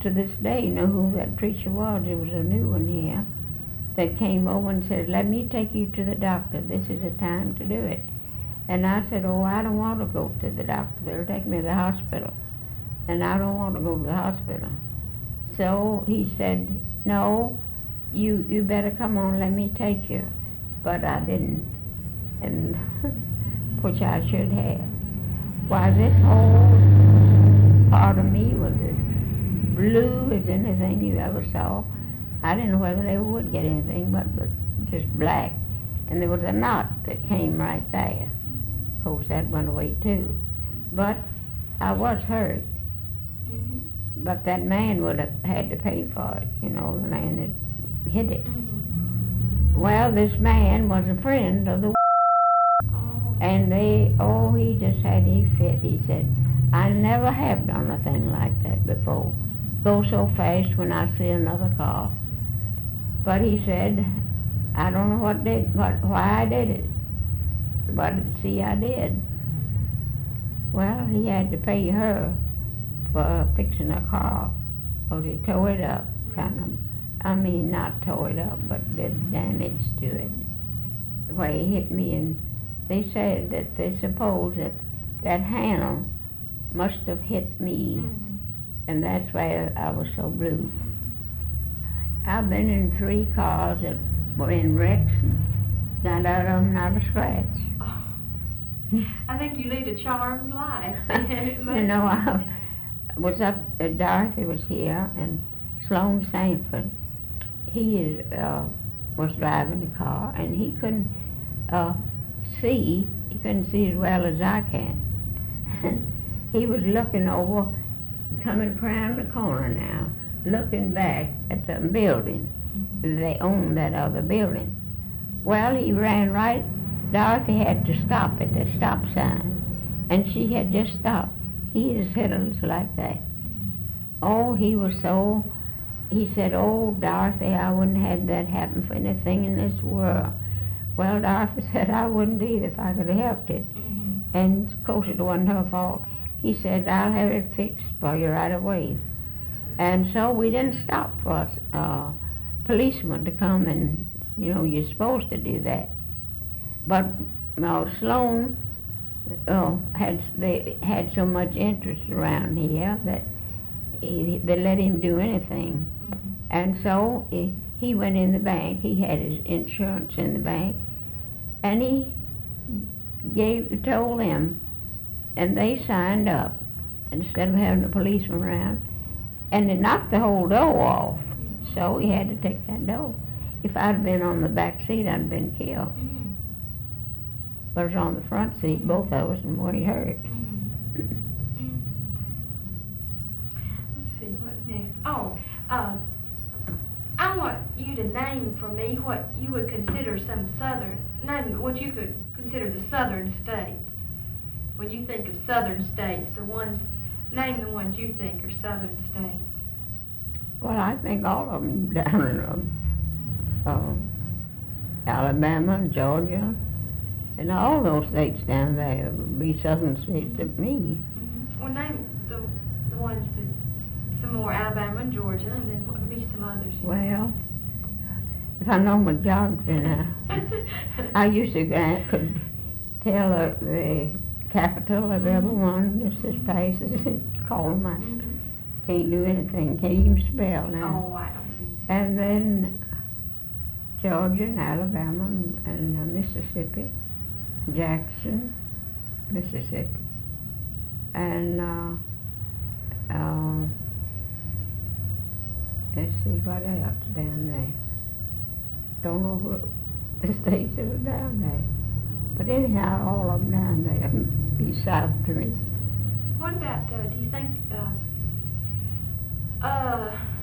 to this day know who that preacher was. There was a new one here that came over and said, let me take you to the doctor. This is the time to do it. And I said, oh, I don't want to go to the doctor. They'll take me to the hospital. And I don't want to go to the hospital. So he said, no, you better come on, let me take you. But I didn't, and which I should have. Why, this whole part of me was as blue as anything you ever saw. I didn't know whether they would get anything but just black. And there was a knot that came right there. Of course, that went away too. But I was hurt. Mm-hmm. But that man would have had to pay for it, you know, the man that hit it. Mm-hmm. Well, this man was a friend of the and he just had a fit. He said, I never have done a thing like that before. Go so fast when I see another car. But he said, I don't know why I did it. But see, I did. Well, he had to pay her for fixing a car, because he tore it up, kind of. I mean, not tore it up, but did damage to it. Where he hit me, and they said that they suppose that handle must have hit me, Mm-hmm. and that's why I was so blue. I've been in 3 cars that were in wrecks, not out of them, not a scratch. Oh. I think you lead a charmed life. You know, I was up, Dorothy was here, and Sloan Sanford, he was driving the car, and he couldn't see as well as I can. He was looking over, coming around the corner now, looking back at the building. They owned that other building. Well, he ran right, Dorothy had to stop at the stop sign, and she had just stopped. He just hit us like that. Oh, he said, oh, Dorothy, I wouldn't have that happen for anything in this world. Well, Dorothy said, I wouldn't either if I could have helped it. Mm-hmm. And of course it wasn't her fault. He said, I'll have it fixed for you right away. And so we didn't stop for a policeman to come, and, you know, you're supposed to do that. But Sloan they had so much interest around here that they let him do anything. Mm-hmm. And so he went in the bank. He had his insurance in the bank, and he told them, and they signed up instead of having a policeman around, and they knocked the whole door off. So he had to take that door. If I'd been on the back seat, I'd been killed. Mm-hmm. But I was on the front seat, both of us, and we hurt. Mm-hmm. Mm-hmm. Let's see, what's next? Oh, I want you to name for me what you would consider what you could consider the southern states. When you think of southern states, name the ones you think are southern states. Well, I think all of them down in Alabama and Georgia, and all those states down there would be southern states to me. Mm-hmm. Well, name the ones that, some more Alabama and Georgia, and then what would be some others? Well, if I know my geography now, I could tell the capital of every one, just as fast as it call them out. Mm-hmm. Can't do anything, can't even spell now. Oh, I don't do that. And then Georgia and Alabama and Mississippi, Jackson, Mississippi, and let's see what else down there. Don't know what the states that are down there, but anyhow, all of them down there be south to me. What about, do you think,